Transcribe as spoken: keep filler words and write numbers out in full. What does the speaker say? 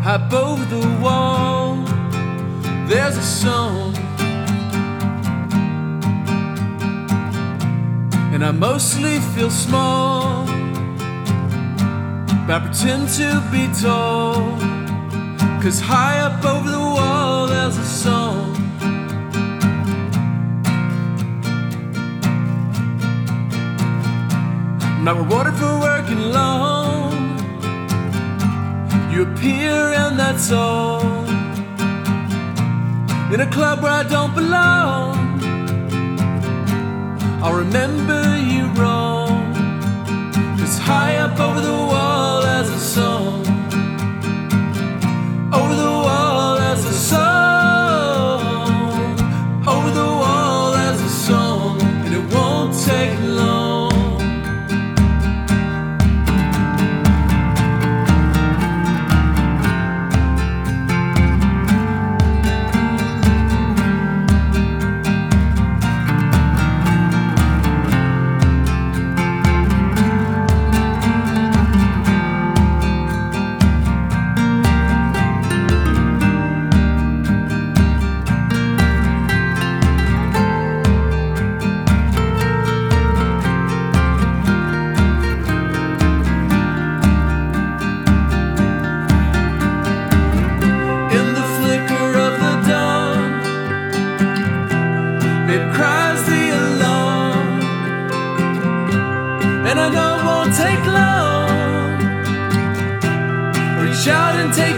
Up over the wall, there's a song, and I mostly feel small, but I pretend to be tall, 'cause high up over the wall there's a song. I'm not rewarded for working long. You appear and that's all, in a club where I don't belong. I'll remember you wrong, 'cause high up over the wall there's a song. Over the wall there's a song. Over the wall there's a song, and it won't take long. It cries the alarm, and I know it won't take long. Reach out and take